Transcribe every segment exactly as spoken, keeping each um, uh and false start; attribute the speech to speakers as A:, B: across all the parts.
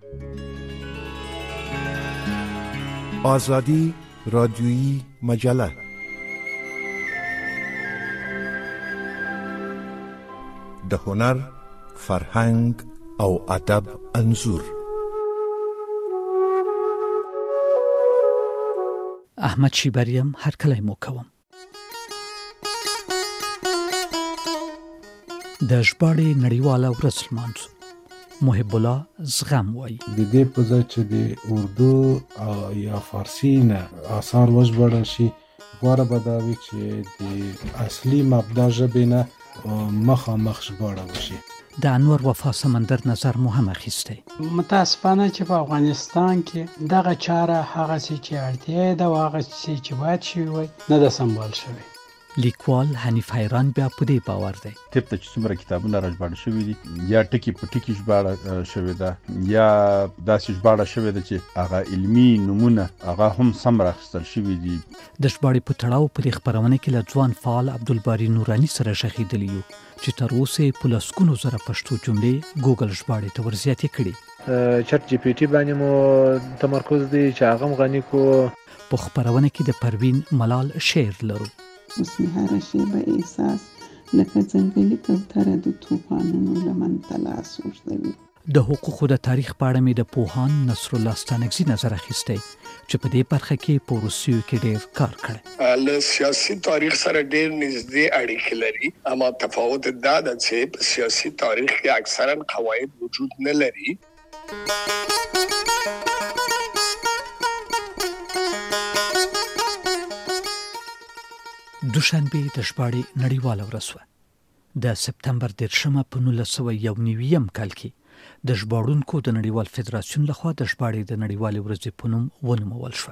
A: آزادی رادیویی مجله د هنر، فرهنګ او ادب انځور.
B: احمد شیبریم هر کله مو کوم. د ژباړې نړیواله ورځ لمانځو. محب الله زغم وایي
C: د دې په ځای چې د اردو یا فارسي نه آثار وژباړل شي، غوره به دا وي چې د اصلي مبدا ژبې نه مخامخ ژباړه وشي.
B: د انور وفا سمندر نظر مو هم اخیستی.
D: متاسفانه چې په افغانستان کې دغه چاره هغه څه چې اړتیا ده او هغه څه چې باید شوی وي نه ده سمبال شوی.
B: لیکوال حنیف حیران بیا په دې باور دی
E: طب ته چې څومره کتابونه راژباړل شوي دي، یا ټکي په ټکي ژباړه شوې ده یا داسې ژباړه شوې ده چې هغه علمي نومونه هغه هم سم راخیستل شوي دي.
B: د ژباړې په تړاو په دې خپرونه کې له ځوان فعال عبدالباري نوراني سره غږېدلي یو چې تر اوسه په لسګونو زره پښتو جملې ګوګل ژباړې ته ورزیاتې کړي.
F: چټ جی پی ټي باندې مو تمرکز دی چې هغه غني کو.
B: په خپرونه کې د پروین ملال شعر لرو.
G: اوس مې هره شیبه احساس لکه ځنګلي کوتره د طوفانونو لمن ته لاس اوږدوي.
B: د حقوقو د تاریخ په اړه مې د پوهاند نصر الله ستانکزي نظر اخیستی چې په دې برخه کې په روسیو کې ډېر کار کړی.
H: له سیاسي تاریخ سره ډېر نږدې اړیکې لري، اما تفاوت دا ده چې په سیاسي تاریخ کې اکثرا قواعد وجود نه لري.
B: دوشنبه د ژباړې نړیواله ورځ وه. د سپتمبر دېرشمه په نولس سوه یو نوي کال کې د ژباړونکو د نړیوال فدراسیون لخوا د ژباړې د نړیوالې ورځې په نوم ونومول شوه.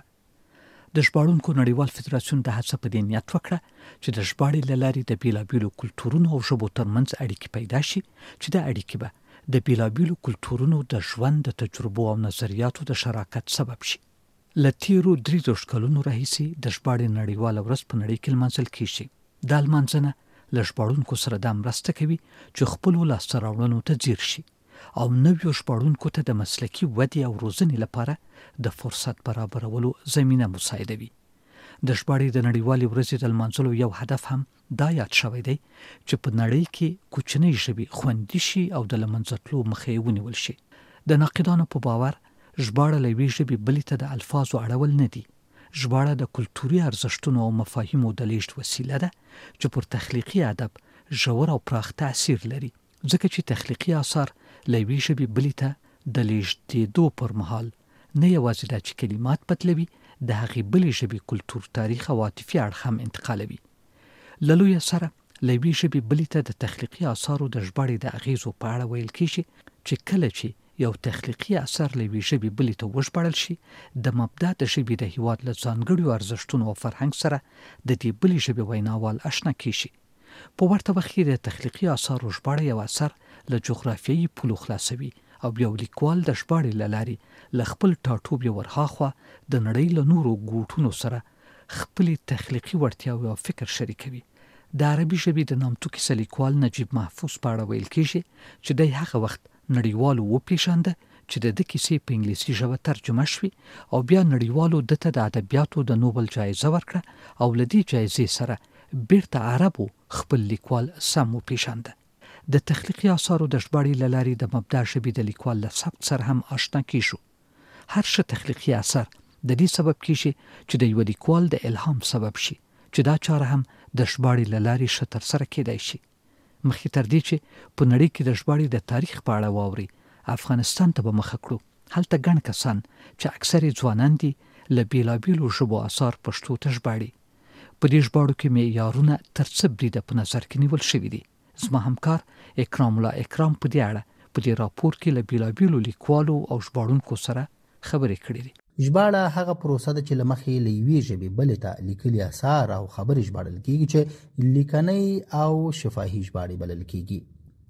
B: د ژباړونکو نړیوال فدراسیون د هڅه په دې نیت وکړه چې د ژباړې له لارې د بېلابېلو کلتورونو او ژبو ترمنځ اړیکې پیدا شي، چې دا اړیکې به د بېلابېلو کلتورونو د ژوند د تجربو او نظریاتو د شراکت سبب شي. له تیرو درې دېرش کلونو راهیسې د ژباړې نړیواله ورځ په نړۍ کې لمانځل کېږي. دا لمانځنه له ژباړونکو سره دا مرسته کوي چې خپلو لاسته راوړنو ته ځیر شي او نویو ژباړونکو ته د مسلکي ودې او روزنې لپاره د فرصت برابرولو زمینه مساعدوي. د ژباړې د نړیوالې ورځې د لمانځلو یو هدف هم دا یاد شوی دی چې په نړۍ کې کوچنۍ ژبې خوندي شي او د له منځه تلو مخه یې ونیول شي. د ناقدانو په باور ژباړه له یوې ژبې بلې ته د الفاظو اړول نه دي. ژباړه د کلتوري ارزښتونو او مفاهیمو د لیږد وسیله ده چې پر تخلیقي ادب ژور او پراخ تاثیر لري، ځکه چې تخلیقي آثار له یوې ژبې بلې ته د لیږدېدو پر مهال نه یوازې دا چې کلمات بدلوي، د هغې بلې ژبې کلتور، تاریخ او عاطفي اړخ هم انتقالوي. له لویه سره له یوې ژبې بلې ته د تخلیقي آثارو د ژباړې د اغیزو په اړه ویل کېږي چې کله چې یو تخلیقي اثر له یوې ژبې بلې ته وژباړل شي، د مبدا د ژبې د هېواد له ځانګړو ارزښتونو او فرهنګ سره د دې بلې ژبې ویناوال اشنا کېږي. په ورته وخت کې د تخلیقي اثارو ژباړه یو اثر له جغرافیایي پولو خلاصوي او یو لیکوال د ژباړې له لارې له خپل ټاټوبي ورهاخوا د نړۍ له نورو ګوټونو سره خپلې تخلیقي وړتیاوې او فکر شریکوي. د عربي ژبې د نامتو کیسه لیکوال نجیب محفوظ په اړه ویل کېږي چې دی هغه وخت نړیوالو وپېژانده چې د ده کیسې په انګلیسي ژبه ترجمه شوي او بیا نړیوالو ده ته د ادبیاتو د نوبل جایزه ورکړه او له دې جایزې سره بیرته عربو خپل لیکوال سم وپېژانده. د تخلیقي آثارو د ژباړې له لارې د مبدا ژبې د لیکوال له سبک سره هم آشنا کېږو. هر ښه تخلیقي اثر د دې سبب کېږي چې د یوه لیکوال د الهام سبب شي، چې دا چاره هم د ژباړې له لارې ښه ترسره کېدای شي. مخکې تر دې چې په نړۍ کې د ژباړې د تاریخ په اړه واوري، افغانستان ته به مخه کړو. هلته ګڼ کسان چې اکثر یې ځوانان دي له بېلابېلو ژبو آثار پښتو ته ژباړي. په دې ژباړو کې معیارونه تر څه بریده په نظر کې نیول شوي دي. زما همکار اکرام الله اکرام په دې اړه په دې راپور کې له بېلابېلو لیکوالو او ژباړونکو سره خبرې کړې دي.
I: ژباړه هغه پروسه ده چې له مخې له یوې ژبې بلې ته لیکلي اثار او خبرې ژباړل کېږي چې لیکنۍ او شفاهي ژباړې بلل کېږي.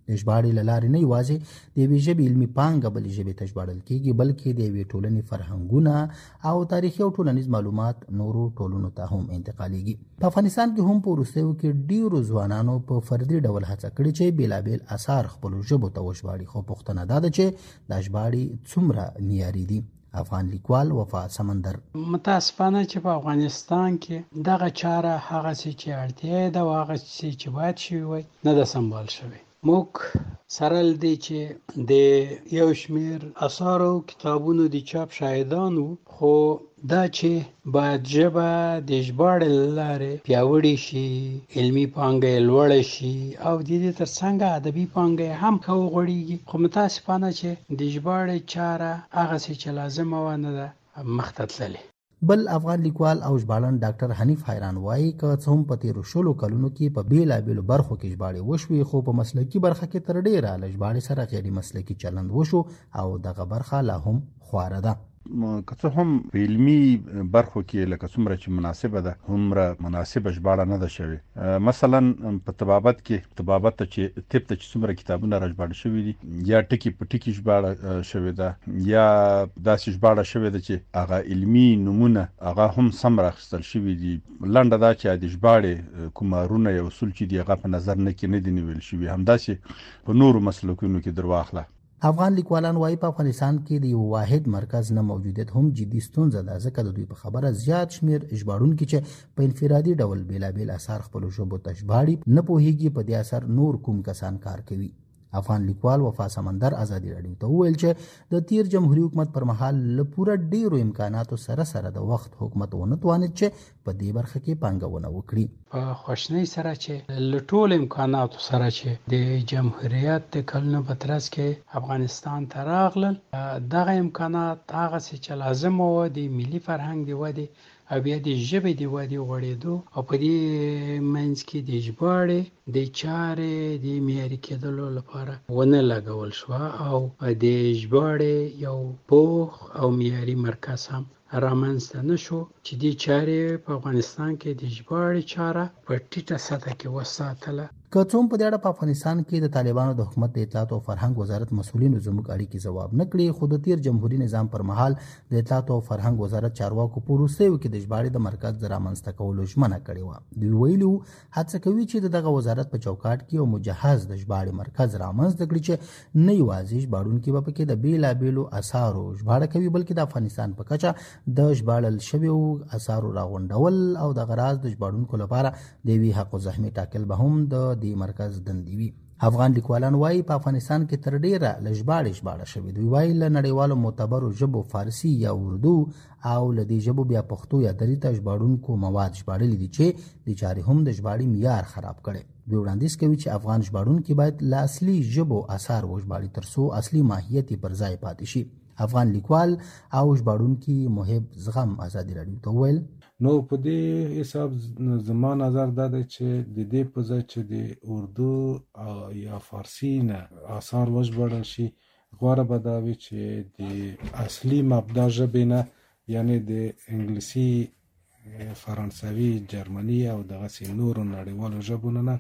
I: د ژباړې له لارې نه یوازې د یوې ژبې علمي پانګه بلې ژبې ته ژباړل کیږي بلکې د یوې ټولنې فرهنګونه او تاریخي او ټولنیز معلومات نورو ټولنو ته هم انتقالیږي. په افغانستان کې هم په وروستیو کې ډیرو ځوانانو په فردي ډول هڅه کړې چې بیلابیل اثار خپلو ژبو ته وژباړي، خو پوښتنه دا ده چې دا ژباړې څومره معیاري دي. افغان لیکوال وفا سمندر:
D: متاسفانه چې په افغانستان کې دغه چاره هغه څه چې اړتیا ده او هغه څه چې باید شوی وای نه ده سمبال شوی. موږ سره لدی چې د یو شمیر اثار او کتابونو د چاپ شاهدان وو، خو دا چې باید ژبه د ژباړې له لارې پیاوړې شي، علمي پانګه یې لوړه شي او د دې تر څنګ ادبي پانګه یې هم ښه وغوړېږي، خو متاسفانه چې د ژباړې چاره هغه څه چې لازمه وه نه ده مخته تللې.
I: بل افغان لیکوال او ژباړن ډاکټر حنیف حیران وایي که څه هم په تیرو شلو کلونو کې په بیلابیلو برخو کې ژباړې وشوې، خو په مسلکي برخه کې تر ډیره له ژباړې سره غیر مسلکي چلند وشو او دغه برخه لا هم خواره ده.
E: که څه هم په علمي برخو کې لکه څومره چې مناسبه ده هومره مناسبه ژباړه نه ده شوې. مثلا په طبابت کې طبابت ته چې طب ته چې څومره کتابونه راژباړل شوي دي یا ټکي په ټکي ژباړه شوې ده یا داسې ژباړه شوې ده چې هغه علمي نومونه هغه هم سم راخیستل شوي دي. لنډه دا چې د ژباړې کوم اړونه یا اصول چې دي هغه په نظر نه کې نه دي نیول شوي. همداسې په نورو مسلکونو کې در واخله.
I: افغان لیکوالان وایي په افغانستان کې د یو واحد مرکز نه موجودیت هم جدي ستونزه ده، ځکه د دوی په خبره زیات شمیر ژباړونکي چې په انفرادي ډول بیلابیل اثار خپلو ژبو ته ژباړي نه پوهیږي په دې اثر نور کوم کسان کار کوي. افغان لیکوال وفا سمندر ازادي راډیو ته وویل چې د تیر جمهوریت حکومت پر مهال له پوره ډیرو امکاناتو سره سره د وخت حکومت ونه توانید چې په دې برخه کې پانګونه وکړي.
D: په خوشنۍ سره چې له ټولو امکاناتو سره چې د جمهوریت د کلونو په ترڅ کې افغانستان ته راغلل، دغه امکانات هغه څه چې لازم و د ملي فرهنګ د ودې او بیا د ژبې د ودې غوړېدو او په دې منځ کې د ژباړې د چارې د معیاري کېدلو لپاره ونه لګول شوه او د ژباړې یو پوخ او معیاري مرکز هم رامنځته نه شو چې دې چارې په افغانستان کې د ژباړې چاره په ټیټه سطح کې وساتله.
I: که څه هم په دې اړه په افغانستان کې د طالبانو د حکومت د اطلاعات او فرهنګ وزارت مسؤلینو زموږ اړیکې ځواب نه کړي، خو د تیر جمهوریت نظام پر مهال د اطلاعات او فرهنګ وزارت چارواکو په وروستیو کې د ژباړې د مرکز د رامنځته کولو ژمنه کړې وه. دوی ویلي وو هڅه کوي چې د دغه وزارت په چوکاټ کې یو مجهز د ژباړې مرکز رامنځته کړي چې نه یوازې ژباړونکي به پکې د بیلابیلو اثارو ژباړه کوي بلکې د افغانستان په کچه د ژباړل شویو اثارو راغونډول او د غراض د ژباړونکو لپاره د یوې حق الزحمې ټاکل به هم د دې مرکز دندې وي. افغان لیکوالان وایي په افغانستان کې تر ډیره له ژباړې ژباړه شوې. دوی وایي له نړیوالو معتبرو ژبو فارسي یا اردو او له دې ژبو بیا پښتو یا دري ته ژباړونکو مواد ژباړلي دي چې د چارې هم د ژباړې معیار خراب کړي. دوی وړاندیز کوي چې افغان ژباړونکي باید له اصلي ژبو اثار وژباړي ترڅو اصلي ماهیت یې پر ځای پاتې شي. افغان لیکوال او ژباړونکي محب زغم ازادي راډیو ته وویل:
C: نو په دې حساب زما نظر دا دی چې د دې په ځای چې د اردو یا فارسي نه اثار وژباړل شي، غوره به دا وي چې د اصلي مبدا ژبې نه یعنی د انګلیسي، فرانسوي، جرمني او دغسې نورو نړیوالو ژبو نه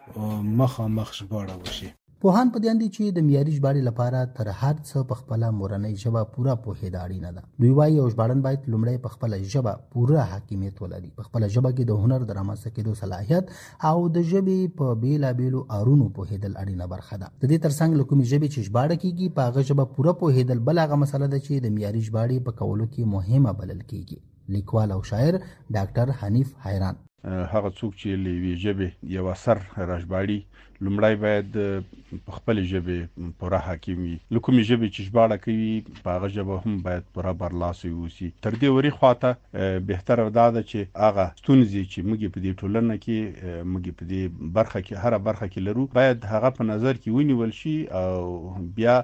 C: مخامخ ژباړه وشي.
I: پوهان په دې اند دي چې د معیاري ژباړې لپاره تر هر څه په خپله مورنۍ ژبه پوره پوهېدا اړینه ده. دوی وایي یو ژباړن باید لومړی په خپله ژبه پوره حاکمیت ولري، په خپله ژبه کې د هنر د رامنځته کېدو صلاحیت او د ژبې په بیلابیلو اړونو پوهېدل اړینه برخه ده. د دې ترڅنګ له کومې ژبې چې ژباړه کېږي په هغه ژبه پوره پوهېدل بل هغه مسله ده چې د معیاري ژباړې په کولو کې مهمه بلل کېږي. لیکوال او شاعر ډاکټر حنیف حیران:
E: هغه څوک چې له یوې ژبې یو اثر راژباړي لومړی باید په خپلې ژبې پوره حاکم وي. له کومې ژبې چې ژباړه کوي په هغه ژبه هم باید پوره برلاسی واوسي. تر دې ورې خواته بهتره دا ده چې هغه ستونزې چې موږ په دې ټولنه کې موږ په دې برخه کې هره برخه کې لرو باید هغه په نظر کې ونیول شي او بیا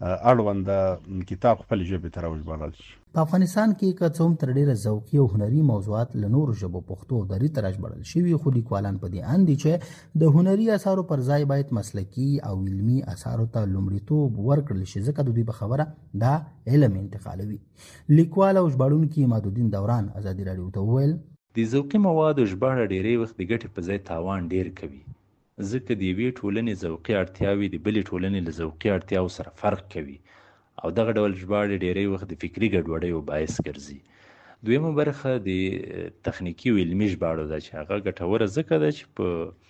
E: اړونده کتاب خپل ژبې ته راوژباړل شي.
I: په افغانستان کې که څه هم تر ډیره ذوقي او هنري موضوعات له نورو ژبو پښتو او دري ته راژباړل شوي، خو لیکوالان په دې اند دي چې د هنري اثارو پر ځای باید مسلکي او علمي اثارو ته لومړیتوب ورکړل شي، ځکه د دوی په خبره دا علم انتقالوي. لیکوال او ژباړونکي مادودین دوران ازادي راډیو ته وویل:
J: د ذوقي موادو ژباړه ډیری وخت د ګټې په ځای تاوان ډیر کوي. ځکه د یوې ټولنې ذوقي اړتیاوې د بلې ټولنې له ذوقي اړتیاو سره فرق کوي او دغه ډول ژباړې ډېری وخت د فکري ګډوډیو باعث ګرځي. دویمه برخه د تخنیکي او علمي ژباړو ده چې هغه ګټوره ځکه ده چې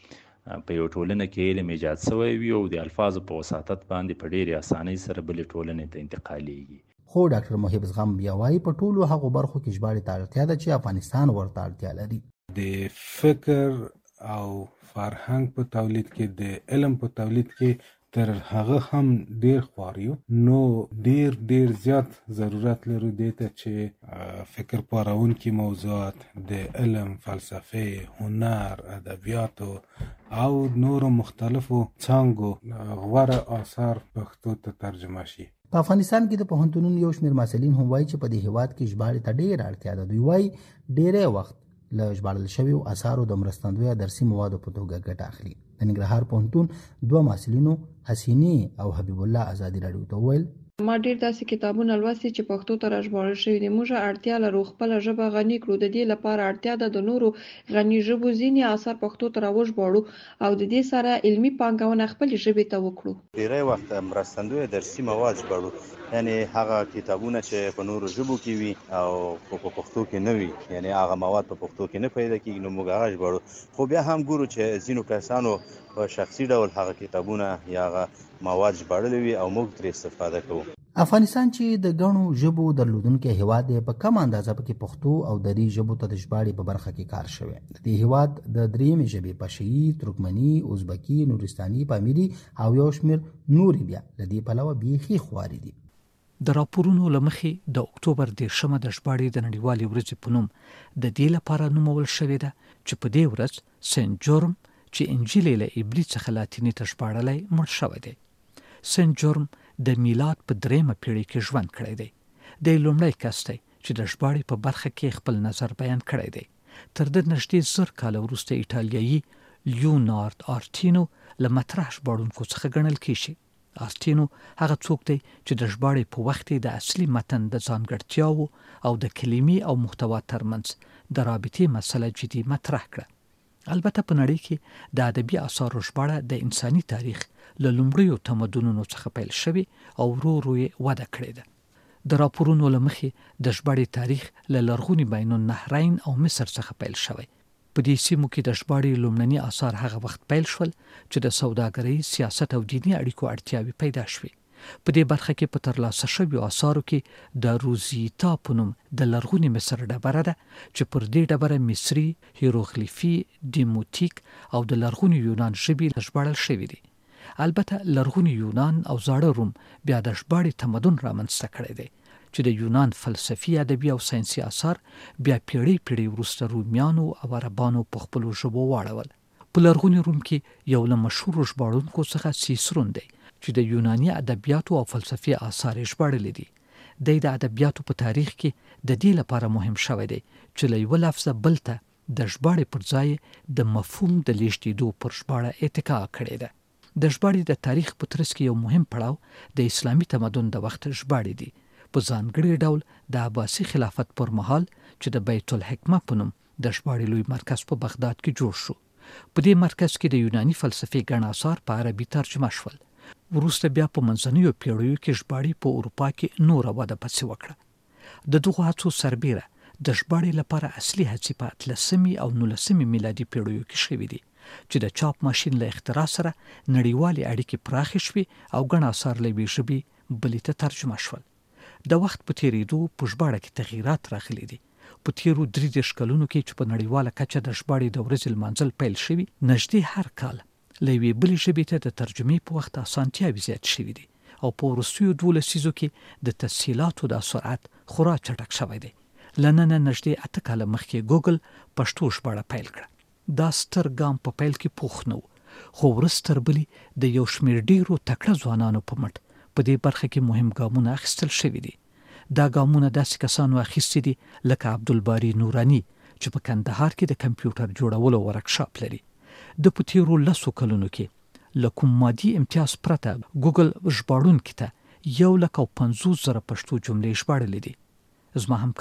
J: په په یو ټولنه کې علم ایجاد شوی وي او د الفاظو په وساطت باندې په ډېرې اسانۍ سره بلې ټولنې ته انتقالېږي.
I: خو ډاکټر محب زغم بیا وایي په ټولو هغو برخو کې ژباړې ته اړتیا ده چې افغانستان ورته اړتیا لري.
C: د فکر او فرهنګ په تولید کې، د علم په تولید کې تر هغه هم ډیر خواریو، نو ډیر ډیر زیات ضرورت لرو دی ته چې فکر پارونکي موضوعات د علم، فلسفه، هنر، ادبیاتو او نورو مختلفو څانګو غوره آثار پښتو ته ترجمه شي.
I: په افغانستان کې د پوهنتونونو یو شمېر محصلین هم وایي چې په دې هېواد کې ژباړې ته ډېره اړتیا ده. دوی وایي ډېری وخت له ژباړل شویو اثارو د مرستندویه درسي موادو په توګه ګټه اخلي. د ننګرهار پوهنتون دوه محصلینو حسینې او حبیب الله ازادي راډیو ته وویل
K: ما ډیر داسې کتابونه لوستي چې پښتو ته راژباړل شوي دي. موږ اړتیا لرو خپل ژبه غني کړو. د دې لپاره اړتیا ده د نورو غني ژبو ځینې اثار پښتو ته راوژباړو او د دې سره علمي پانګونه خپل ژبې ته وکړو.
L: ډیری وخت مرستندوی درسي مواد ژباړو، یعنی هغه کتابونه چې په نورو ژبو کې وي او په پښتو کې نه وي، یعنی هغه مواد په پښتو کې نه پیدا کیږي، نو موږ هغه ژباړو. خو بیا هم ګورو چې ځینو کسانو په شخصي ډول هغه کتابونه یا هغه مواد ژباړلي وي او موږ ترې استفاده کوو.
I: افغانستان چې د ګڼو ژبو درلودونکی هیواد دی، په کم اندازه پکې پښتو او دري ژبو ته د ژباړې په برخه کې کار شوی. د دې هیواد د درېیمې ژبې پشهي، ترکمني، ازبکي، نورستاني، پامیري او یو شمېر نورې بیا له دې پلوه بیخي خوارې دي.
B: د راپورونو له مخې د اکتوبر دېرشمه د ژباړې د نړیوالې ورځې په نوم د دې لپاره نومول شوې ده چې په دې ورځ سنت جورم چې انجیل له عبري څخه لاتیني ته ژباړلی مړ شوی دی. سنت جورم د میلاد په دریمه پیړۍ کې ژوند کړی دی. د لومړی کس دی چې د ژباړې په برخه کې خپل نظر بیان کړی دی. تر د نږدې زر کاله وروسته ایټالیایي لیونارد آرټینو له مطرح ژباړونکو څخه ګڼل کېږي. آرټینو هغه څوک دی چې د ژباړې په وخت د اصلي متن د ځانګړتیاوو او د کلمې او محتوا ترمنځ د رابطې مسله جدي مطرح کړه. البته په نړۍ کې د ادبي اثارو ژباړه د انساني تاریخ له لومړیو تمدنونو څخه پیل شوی او ورو ورو یې وده کړې ده. د راپورونو له مخې د ژباړې تاریخ له لرغوني بین النهرین او مصر څخه پیل شوی. په دې سیمو کې د ژباړې لومړني اثار هغه وخت پیل شول چې د سوداګرۍ، سیاست او دیني اړیکو اړتیاوې پیدا شوې. په دې برخه کې په ترلاسه شویو اثارو کې د روزیتا په نوم د لرغوني مصر ډبره ده چې پر دې ډبره مصري، هیروغلیفي، دیموتیک او د لرغوني یونان ژبې ژباړل شوي دي. البته لرغوني یونان او زاړه روم بیا د ژباړې تمدن رامنځته کړی دی چې د یونان فلسفي، ادبي او ساینسي اثار بیا پیړۍ پیړۍ وروسته رومیانو او عربانو په خپلو ژبو واړول. په لرغوني روم کې یو له مشهورو ژباړونکو څخه سیسرون دی چې د یوناني ادبیاتو او فلسفي آثار یې ژباړلي دي. دی د ادبیاتو په تاریخ کې د دې لپاره مهم شوی دی چې له یوه لفظه بل ته د ژباړې پر ځای د مفهوم د لیږدېدو پر ژباړه اتکا کړې ده. د ژباړې د تاریخ په ترڅ کې یو مهم پړاو د اسلامي تمدن د وخت ژباړې دي، په ځانګړي ډول د عباسي خلافت پر مهال چې د بیت الحکمه په نوم د ژباړې لوی مرکز په بغداد کې جوړ شو. په دې مرکز کې د یوناني فلسفې ګڼ اثار په عربي ترجمه شول. وروسته بیا په منځنیو پیړیو کې ژباړې په اروپا کې نوره وده پسې وکړه. د دغو هڅو سربیره د ژباړې لپاره اصلي هڅې په اتلسمې او نولسمې میلادي پیړیو کې شوې دي چې د چاپ ماشین له اختراع سره نړیوالې اړیکې پراخې شوې او ګڼ اثار له یوې ژبې بلې ته ترجمه شول. د وخت په تېرېدو په ژباړه کې تغییرات راغلي دي. په تېرو درې دېرش کلونو کې چې په نړیواله کچه د ژباړې د ورځې لمانځل پیل شوي، نږدې هر کال له یوې بلې ژبې ته د ترجمې په وخت اسانتیاوې زیات شوي دي او په وروستیو دوه لسیزو کې د تسهیلاتو د سرعت خورا چټک شوی دی. له ننه نږدې اته کاله مخکې ګوګل پښتو ژباړه پیل کړه. دا ستر ګام په پیل کې پوخ نه و، خو وروسته تر بلې د یو شمېر ډېرو تکړه ځوانانو په مټ په دې برخه کې مهم ګامونه اخیستل شوي دي. دا ګامونه داسې کسانو اخیستي دي لکه عبدالباري نوراني چې په کندهار کې د کمپیوټر جوړولو ورکشاپ لري. د په تېرو لسو کلونو کې له کوم مادي امتیاز پرته ګوګل ژباړونکي ته یو لک او پنځوس زره پښتو جملې ژباړلې دي. زما همکار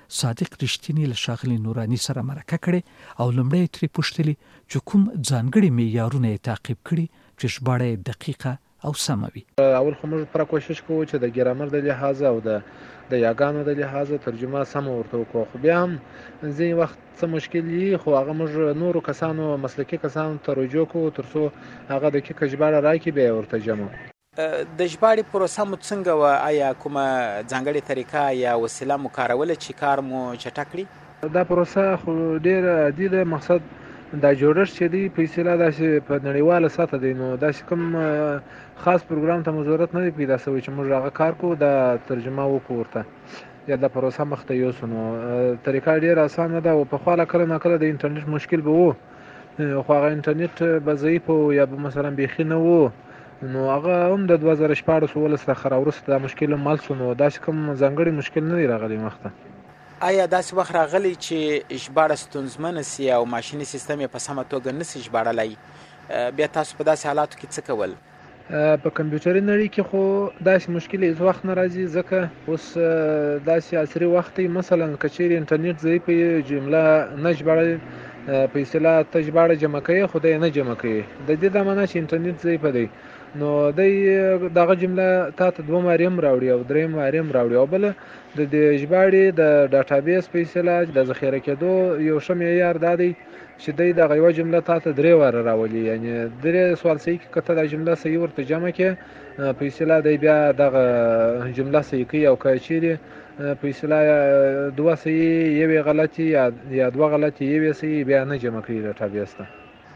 B: صادق رښتینی له ښاغلي نوراني سره مرکه کړې او لومړی ترې پوښتلي چې کوم ځانګړي معیارونه یې تعقیب کړي چې ژباړه یې دقیقه او سمه وي.
F: اول خو موږ پوره کوشش کوو چې د ګرامر د لحاظه او د د یاګانو د لحاظه ترجمه سمه ورته وکړو، خو بیا هم ځینې وخت څه مشکل وي، خو هغه موږ نورو کسانو مسلکي کسانو ته رجوع کوو تر څو هغه دقیقه ژباړه راکړي، بیا یې ورته جمع.
M: د ژباړې پروسه مو څنګه وه؟ آیا کومه ځانګړې طریقه یا وسیله مو کاروله چې کار مو چټک کړي؟
F: دا پروسه خو ډېره عادي ده. مقصد دا جوړښت چې دی په اصطلاح داسې په نړیواله سطحه دی، نو داسې کوم خاص پروګرام ته مو ضرورت نه دی پیدا شوی چې موږ هغه کار کوو دا ترجمه وکړو ورته یا دا پروسه مخته یوسو. نو طریقه ډېره اسانه ده او پخوا کله ناکله د انټرنیټ مشکل به و، خو هغه انټرنیټ به ضعیف و یا به مثلا بیخي نه و، نو هغه هم د دوه زره شپاړس اوولس څخه راوروسته دا مشکل هم مل شو، نو داسې کوم ځانګړی مشکل نه دی راغلی مخته.
M: آیا داسې وخت راغلی چې ژباړه ستونزمنه سي او ماشیني سیستم یې په سمه توګه نسي ژباړلی، بیا تاسو په داسې حالاتو کې څه کول؟
F: په کمپیوټري نړۍ کې خو داسې مشکل هېڅ وخت نه راځي، ځکه اوس داسې عصري وخت دی. مثلا که چیرې انټرنیټ ضعیف وي، جمله نه ژباړل په اصطلاح ته ژباړه جمع کوي خو دی نه جمع کوي، د دې دا معنا چې انټرنیټ ضعیفه دی، نو دی دغه جمله تا ته دوه مارې هم راوړي او درېیم مارې هم راوړي. او بله د دې ژباړې د ډاټابیس په اصطلاح د ذخیره کېدو یو ښه معیار دا دی چې دی دغه یوه جمله تا ته درې واره راولي، یعنې درې سوال صحیح کې که ته دا جمله صحیح ورته جمع کړې په اصطلاح دی بیا دغه جمله صحیح کوي، او که چیرې په اصطلاح دوه صحیح یوې غلطي یا دوه غلطي یوې صحیح بیا نه جمع کوي ډاټابیس ته.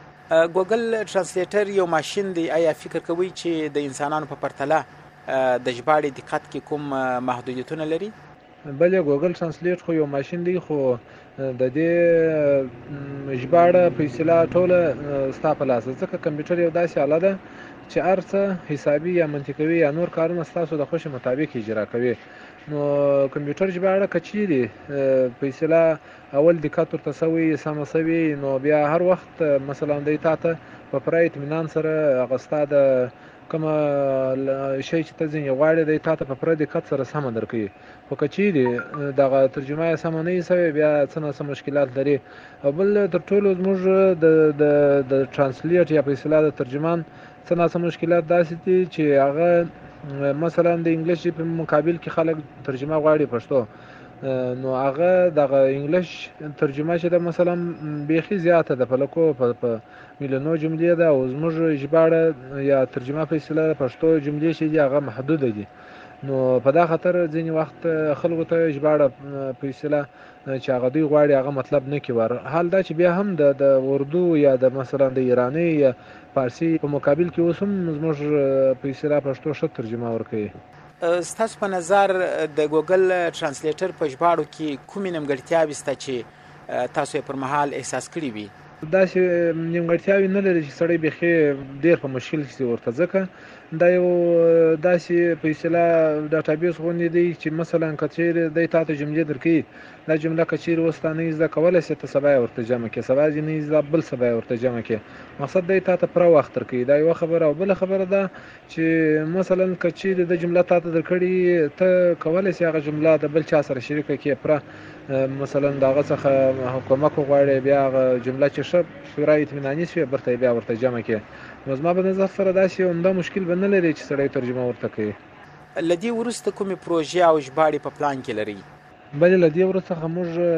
M: ګوګل ترانسلیټر یو ماشین دی، آیا فکر کوئ چې د انسانانو په پرتله د ژباړې دقت کې کوم محدودیتونه لري؟
F: بله ګوګل ترانسلیټ خو یو ماشین دی، خو د دې ژباړه په اصطلاح ټوله ستا په لاس ده، ځکه کمپیوټر یو داسې آله ده چې هر څه حسابي یا منطقوي یا نور کارونه ستاسو د خوښې مطابق اجرا کوي. نو کمپیوټر ژباړه که چیرې په اصطلاح اول دقت ورته شوی سمه شوي، نو بیا هر وخت مثلا دی تا ته په پوره اطمینان سره هغه ستا د کومه شی چې ته ځینې غواړې دی تا ته په پوره دقت سره سمه درکوي. خو که چیرې دغه ترجمه یې سمه نه وي شوې، بیا څه نه څه مشکلات لري. او بل تر ټولو زموږ د د ترانسلیټ یا په اصطلاح د ترجمان څه نه څه مشکلات داسې دي چې هغه مثلا د انګلیش ژبې په مقابل کې خلک ترجمه غواړي پښتو، نو هغه دغه انګلیش ترجمه چې ده مثلا بیخي زیاته ده، په لکو په میلیونو جملې ده، او زموږ ژباړه یا ترجمه په اصطلاح د پښتو جملې چې دي هغه محدوده دي. نو په دا خاطر ځینې وخت خلکو ته ژباړه په اصطلاح چې هغه دوی غواړي هغه مطلب نه کوي. حال دا چې بیا هم د اردو یا د مثلا د ایراني یا فارسي په مقابل کې اوس هم زموږ په اصطلاح پښتو ښه ترجمه ورکوي.
M: ستاسو په نظر د ګوګل ترانسلیټر په ژباړو کې کومې نیمګړتیاوې شته چې تاسو یې پر مهال احساس کړي وي؟
F: داسې نیمګړتیاوې نه لري چې سړی بیخي ډېر په مشکل کې ورته، ځکه دا یو داسې په اصطلاح ډاټابیس غوندې دی چې مثلا که چیرې دی تا ته جملې درکوي، دا جمله که چیرې اوس تا نه زده کولی شې ته سبا یې ورته جمع کړې، سبا دې نه زده بل سبا یې ورته جمع کړې، مقصد دی تا ته پوره وخت درکوي. دا یوه خبره. او بله خبره ده چې مثلا که چیرې د جمله تا ته درکړي، ته کولی شې هغه جمله د بل چا سره شریکه کړې، پوره مثلا د هغه څخه کومک وغواړې، بیا هغه جمله چې ښه پوره اطمیناني شوې بیرته بیا ورته جمع کړې. نو زما په نظر سره داسې عمده مشکل به نه لري چې سړی ترجمه ورته کوي.
M: له دې وروسته کومې پروژې او ژباړې په پلان کې لرئ؟
F: بلې له دې وروسته څخه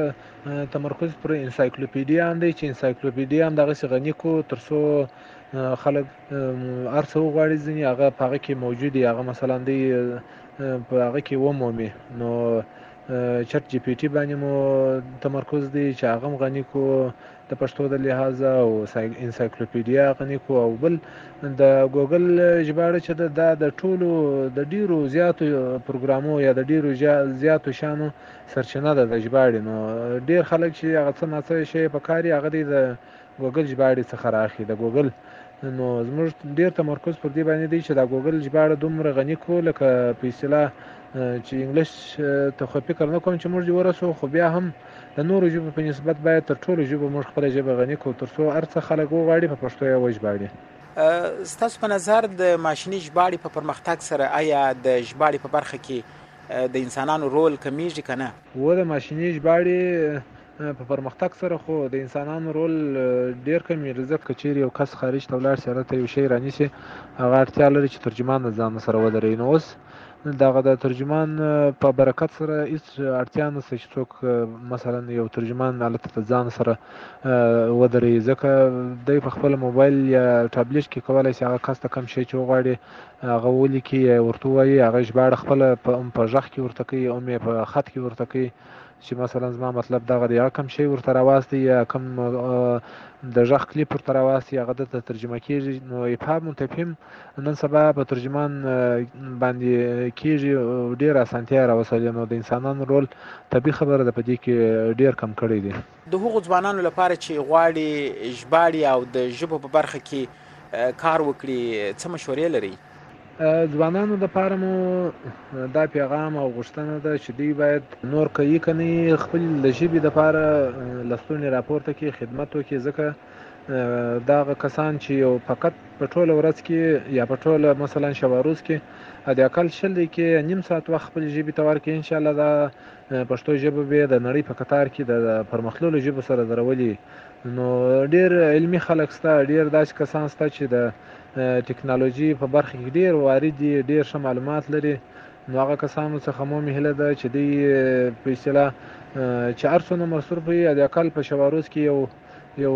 F: موږ تمرکز پر انسایکلوپیډیا هم دی چې انسایکلوپیډیا هم دغسې غني کړو تر څو خلک هر څه وغواړي ځینې هغه په هغه کې موجود وي، هغه مثلا دی په هغه کې ومومي. نو چټ جی پی ټي باندې مو تمرکز دی چې هغه هم غني کړو د پښتو د لحاظه، او انسایکلوپیډیا غني کړو. او بل د ګوګل ژباړه چې ده دا د ټولو د ډیرو زیاتو پروګرامو یا د ډیرو زیاتو شیانو سرچینه ده د ژباړې. نو ډیر خلک چې هغه څه نه څه شی په کار یې هغه دی د ګوګل ژباړې څخه رااخلي د ګوګل. نو زموږ ډیر تمرکز پر دې باندې دی چې د ګوګل ژباړه دومره غني کړو لکه په اصطلاح چې انګلیش ته خو فکر نه کوم چې موږ دې ورسو، خو بیا هم د نورو ژبو په نسبت باید تر ټولو ژبو موږ خپله ژبه غني کړو تر څو هر څه خلک وغواړي په پښتو یې وژباړي.
M: ستاسو په نظر د ماشیني ژباړې په پرمختګ سره آیا د ژباړې په برخه کې د انسانانو رول کمیږي که نه؟
F: و د ماشیني ژباړې په پرمختګ سره خو د انسانانو رول ډېر کمیږي، ځکه که چیرې یو کس خارج ته ولاړ شي هلته یو شی رانیسي، هغه اړتیا لري چې ترجمان د ځان سره ودروي. نو اوس دغه د ترجمان په برکت سره هېڅ اړتیا نشته چې څوک مثلا یو ترجمان هلته د ځان سره ودروي، ځکه دی په خپل موبایل یا ټابلیټ کې کولی شي هغه کس ته کوم شی چې وغواړي هغه ولیکي یا ورته ووایي، هغه ژباړه خپله هم په غږ کې ورته کوي هم یې په خط کې ورته کوي چې مثلا زما مطلب دغه دی، هغه کوم شی ورته راواستي یا کوم د غږ کلیپ ورته راواستي هغه دلته ترجمه کېږي. نو ابهام متفهم نن سبا په ترجمان باندې کېږي، ډېر اسانتیا راوستلې. نو د انسانانو رول طبیعي خبره ده په دې کې ډېر کم کړی دی.
M: د هغو ځوانانو لپاره چې غواړي ژباړي او د ژبو په برخه کې کار وکړي څه مشورې لري؟
F: ځوانانو لپاره مو دا پیغام او غوښتنه ده چې دوی باید نور کوي که نه خپل د ژبې دپاره لستوڼي راپورته کړي، خدمت وکړي، ځکه دغه کسان چې یو فقط په ټوله ورځ کې یا په ټوله مثلا شبه روز کې د اقل شل دقیقې نیم ساعت وخت خپل ژبې ته ورکړي، انشاءالله دا پښتو ژبه به د نړۍ په کتار کې د پرمختللو ژبو سره درولي. نو ډېر علمي خلک شته، ډېر داسې کسان شته چې د ټکنالوژي په برخه کې ډېر وارد دي، ډېر ښه معلومات لري. نو هغه کسانو څخه مو هیله ده چې دوی په اصطلاح چې هر څومره مصروف وي د اقل په شبه روز کې یو یو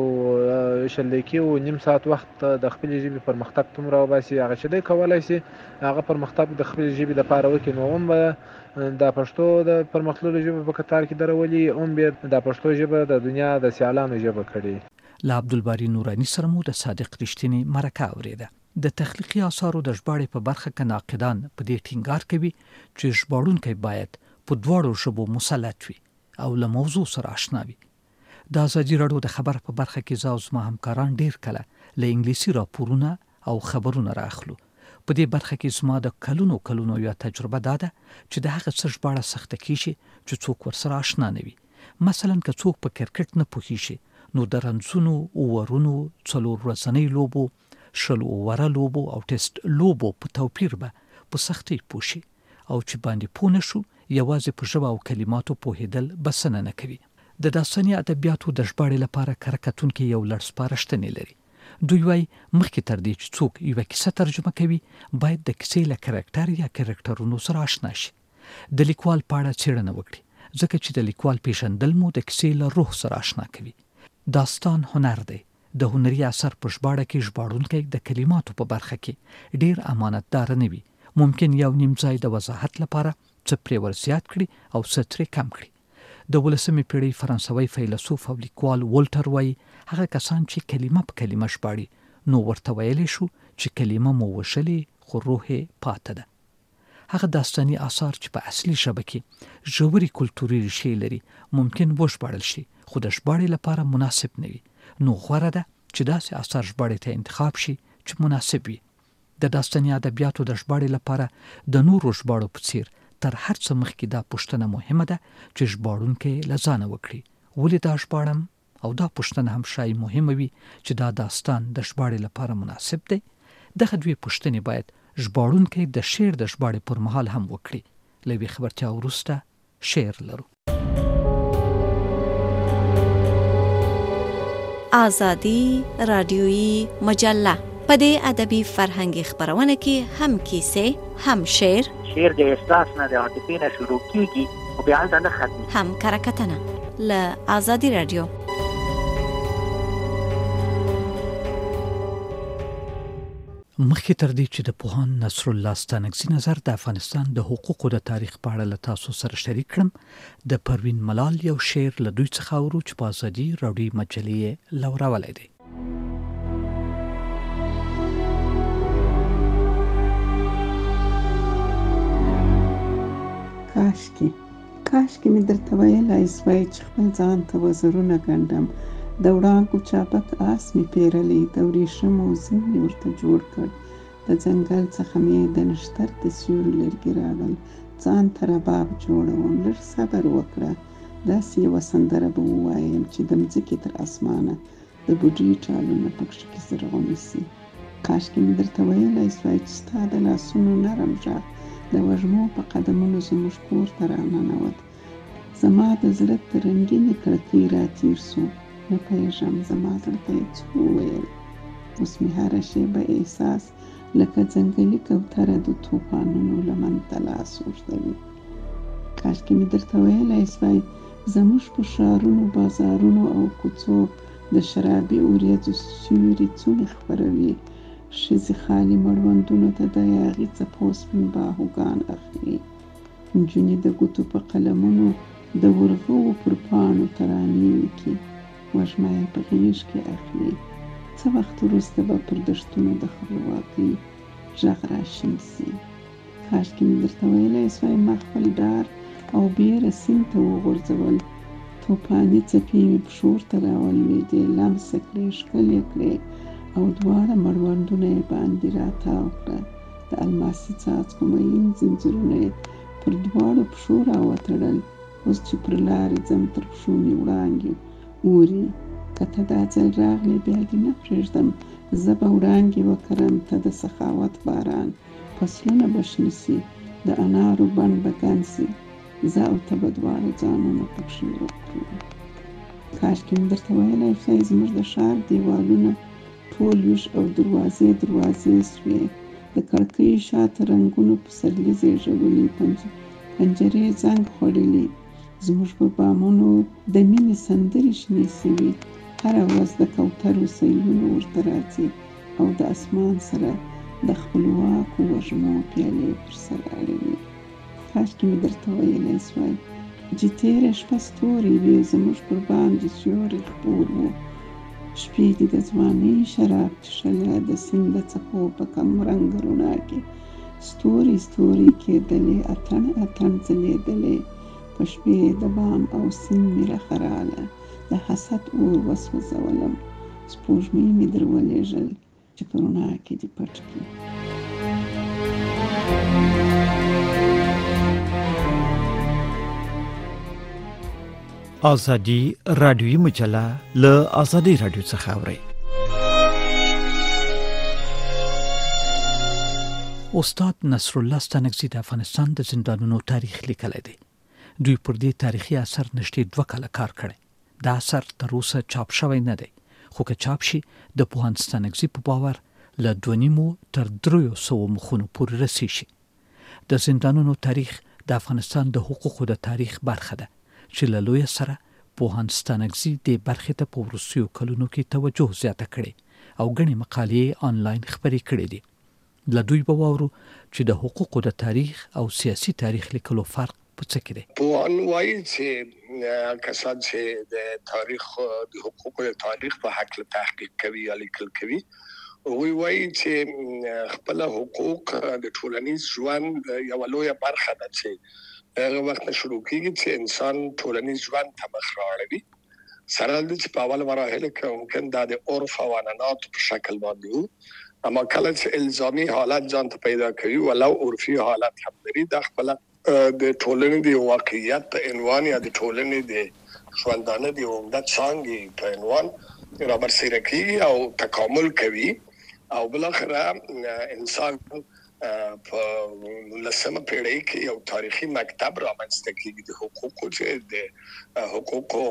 F: شل دقیقې او نیم ساعت وخت د خپلې ژبې پرمختګ ته راوباسي. هغه چې دی کولی شي هغه پرمختګ د خپلې ژبې دپاره وکړي، نو هم به د پښتو د پرمختللو ژبو په کتار کې درولي، هم بیا د پښتو ژبه د دنیا د سیالانو ژبه کړي.
B: له عبدالباري نوراني سره مو د صادق رښتینې مرکه اورېده. د تخلیقي آثارو د ژباړې په برخه کې ناقدان په دې ټینګار کوي چې ژباړونکی باید په دواړو ژبو مسلط وي او له موضوع سره اشنا وي. د ازادي راډیو د خبر په برخه کې زه او زما همکاران ډېر کله له انګلیسي راپورونه او خبرونه راخلو. په دې برخه کې زما د کلونو کلونو یو تجربه دا ده چې د هغه څه ژباړه سخته کېږي چې څوک ورسره اشنا نه وي. مثلا که څوک په کرکټ نه پوهېږي نو د رنځونو، اوورونو، څلور ورځنۍ لوبو، شل اووره لوبو او ټیسټ لوبو په توپیر به په سختۍ پوه شي او چې باندې پوه نه شو یوازې په ژبه او کلماتو پوهېدل بسنه نه کوي. د داستاني ادبیاتو د ژباړې لپاره کره کتونکي یو لړ سپارښتنې لري. دوی وایي مخکې تر دې چې څوک یوه کیسه ترجمه کوي باید د کیسې له کرکټر یا کرکټرونو سره اشنا شي، د لیکوال په اړه څېړنه وکړي، ځکه چې د لیکوال پیژندل مو د کیسې له روح سره اشنا کوي. داستان هنر دی. د هنري اثر په ژباړه کې ژباړونکی د کلماتو په برخه کې ډېر امانتدار نه وي. ممکن یو نیم ځای د وضاحت لپاره څه پرې ور زیات کړي او څه ترې کم کړي. د ولسمې پیړۍ فرانسوي فیلسوف او لیکوال والټر وایي هغه کسان چې کلمه په کلمه ژباړي نو ورته ویلی شو چې کلمه مو وشلې خو روح یې پاته ده. هغه داستاني آثار چې په اصلي ژبه کې ژورې کلتوري ریښې لري ممکن وژباړل شي خو د ژباړې لپاره مناسب نه وي. نو غوره ده چې داسې آثار ژباړې ته انتخاب شي چې مناسب وي. د داستاني ادبیاتو د ژباړې لپاره د نورو ژباړو په څیر تر هر څه مخکې دا پوښتنه مهمه ده چې ژباړونکی له ځانه وکړي ولې دا ژباړم، او دا پوښتنه هم شایي مهمه وي چې دا داستان د ژباړې لپاره مناسب دی. دغه دوې پوښتنې باید ژباړونکی د شعر د ژباړې پر مهال هم وکړي. له یوې خبرتیا وروسته شعر لرو.
N: آزادی رادیویی مجله په دې ادبي فرهنګي خبرونه کې هم کیسې، هم شعر،
O: شعر د احساس نه د عاطفې نه شروع کیږي او بیا هلته نه ختمي،
N: هم کرکټنه. له آزادی رادیو.
B: مخکې تر دې چې د پوهاند نصر الله ستانکزي نظر د افغانستان د حقوقو د تاریخ په اړه له تاسو سره شریک کړم، د پروین ملال یو شعر له دوی څخه اورو چې په ازادي راډیو مجلې یې لورولی دی.
G: کاشکې کاشکې مې درته ویلی سوای چې خپل ځان ته وزرونه ګنډم، د وړانګو چابک آس مې پیرلی، د ورېښمو زین مې ورته جوړ کړ، د ځنګل څخه مې د نښتر د سیوري لرګي راغل، ځان ته رباب جوړوم، لږ صبر وکړه، داسې یوه سندره به ووایم چې د مځکې تر اسمانه د بوډۍ ټالونه پکښې کې زرغونه سي. کاشکې مې درته ویلی سوای چې ستا د لاسونو نرم غږ د وږمو په قدمونو زموږ کور ته راننوت. زما د زړه تر رنګینې کړکۍ راتېر سو. نه پوهېږم زما زړه ته یې څه وویل. اوس مې هره شېبه احساس لکه ځنګلي کوتره د طوفانونو لمن ته لاس اوږدوي. کاشکې مې درته ویلی سوای زموږ په ښارونو، بازارونو او کوڅو د شرابي وریځو سیوري څوڼې خپروي. ښځې خالي مړوندونو ته د یاغي څپو سپین باهوګان اخلي. نجونې د ګوتو په قلمونو د ورغوو پر پاڼو ترانې لیکي. وږمه یې په غېږ کې اخلي. څه وخت وروسته به پر دښتونو د خپلواکۍ غږ راشین سي. کاشکې مې درته ویلی سوای ما خپل ډار او بیره سیند ته وغورځول. توپاني څپې مې پښو ورته راولوېدې، لمسه کړې، ښکلې کړې او دواړه مړوندونه یې باندې راتاو کړه. د الماسي څاڅکو میین ځنځیرونه یې پر دواړو پښو راوتړل. اوس چې پر لارې ځم تر پښو مې وړانګې اوري. که ته دا ځل راغلې بیا دې نه پرېږدم. زه به وړانګې وکرم، ته د سخاوت باران. فصلونه به شنه سي، د انارو بڼ به ګن سي. زه او ته به دواړه ځانونه پکښې وکړو. کاشکې مې درته ویلی سوای زموږ د ښار دیوالونه ټول ویښ او دروازې دروازې سوې. د کړکۍ شاته رنګونو پسرلي زیږولي، پنجرې زنګ خوړلي. زموږ په بامونو د مینې سندرې شنې سوي. هره ورځ د کوترو سیلونه ورته راځي او د اسمان سره د خپلواکو وږمو پیالې پر سر اړوي. کاشکې مې درته ویلی سوای چې تېره شپه ستوري وې زموږ پر باندې سیوری خپور و. شپې دې د ځوانۍ شراب څښله، د سیند د څپو په کمرنګه رڼا کې ستوري ستوري کېدلې، اتڼ اتڼ ځلېدلې. په شپې د بام او سیند مې رخه راله، د حسد اور وسوځولم. سپوږمۍ مې در ولېږل چې په رڼا کې دې پټ کړي.
B: آزادي رادیویي مجله له آزادي رادیو څخه اورئ. استاد نصرالله ستانکزي د افغانستان د زندانونو تاریخ لیکلی دی. دوی پر دې تاریخي اثر نږدې دوه کاله کار کړی. دا اثر تر اوسه چاپ شوی نه دی، خو که چاپ شي د پوهاند ستانکزي په باور له دوه نیمو تر دریو سوو مخونو پورې رسیږي. د زندانونو تاریخ د افغانستان د حقوقو د تاریخ برخه ده چې له لویه سره پوهاند ستانکزي دې برخې ته په وروستیو کلونو کې توجه زیاته کړې او ګڼې مقالې آنلاین خپرې کړې دي. له دوی به واورو چې د حقوقو د تاریخ او سیاسي تاریخ لیکلو فرق په څه کې دی.
H: پوهان وایي چې کسان چې د تاریخ د حقوقو د تاریخ په حق له تحقیق کوي یا لیکل کوي، وی وایي چې خپل حقوق د ټولنیز ژوند یوه لویه برخه ده چې هغه وخت شروع کیږي چې انسان ټولنیز ژوند ته مخ راوړي. سره د چې په اول مراحل کې ممکن دا د عرف او عنعناتو په شکل باندې وو، اما کله چې الزامي حالت ځان ته پیدا کوي ولو عرفي حالت هم لري، دا خپل د ټولنې د واقعیت په عنوان یا د ټولنې د ژوندانه د عمده څانګې په عنوان را برسېره کیږي او تکامل کوي او بالاخره انسان په لسمه پیړۍ کې یو تاریخي مکتب رامنځته کیږي د حقوقو چې د حقوقو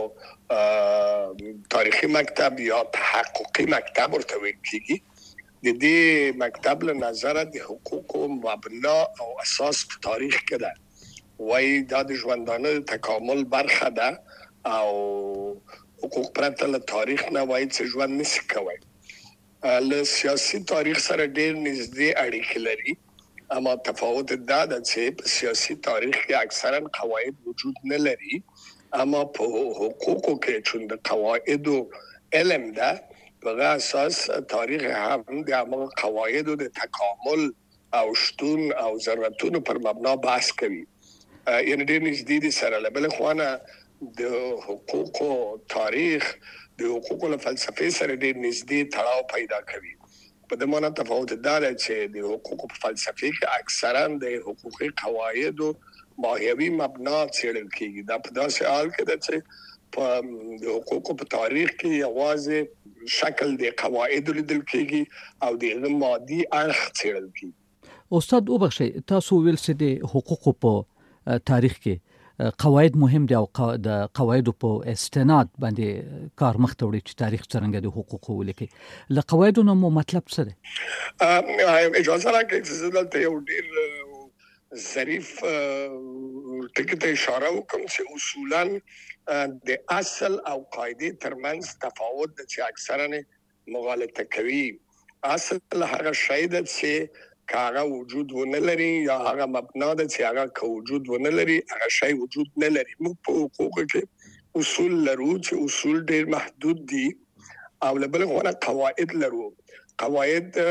H: تاریخي مکتب یا تحققي مکتب ورته ویل کیږي. د دې مکتب له نظره د حقوقو مبنا او اساس په تاریخ کې ده. وایي دا د ژوندانه تکامل برخه ده او حقوق پرته له تاریخ نه وایي چې ژوند نشي کولی. له سیاسي تاریخ سره ډېر نږدې اړیکې لري، اما تفاوت دا ده چې په سیاسي تاریخ کې اکثرا قواعد وجود نه لري، اما په حقوقو کې چون د قواعدو علم ده په اساس تاریخ هم د هغه قواعدو د تکامل او شتون او ضرورتونو پر مبنا بحث کوي. یعنی ډېر نږدې دي سره. له بلې خوا نه د حقوقو تاریخ د حقوقو له فلسفې سره ډېر نږدې تړاو پیدا کوي. په دې معنی تفاوت دا دی چې د حقوقو په فلسفې کې اکثرا د حقوقي قواعدو ماهیوي مبنا څېړل کیږي. دا په داسې حال کې ده چې په د حقوقو په تاریخ کې یوازې شکل د قواعدو لیدل کیږي او د مادي اړخ څېړل کیږي.
B: استاد وبخښي تاسو ویل چې د حقوقو په تاریخ کې قواعد مهم دي او د قواعدو په استناد باندې کار مخ ته وړي چې تاریخ څنګه د حقوقو ولیکي. له قواعدو نو مطلب څه دی؟
H: اجازه راکړئ چې زه دلته یو ډېر ظریف ټکي ته اشاره وکړم چې اصولا د اصل او قاعدې ترمنځ تفاوت د چې اکثرا مغالطه کوي. اصل هغه شی ده چې کاغه وجود ونه لري یا هغه مبنا ده چې هغه که وجود ونه لري هغه شی وجود نه لري. موږ په حقوقو کې اصول لرو چې اصول ډېر محدود دي او له بل خوا قواعد لرو. قواعد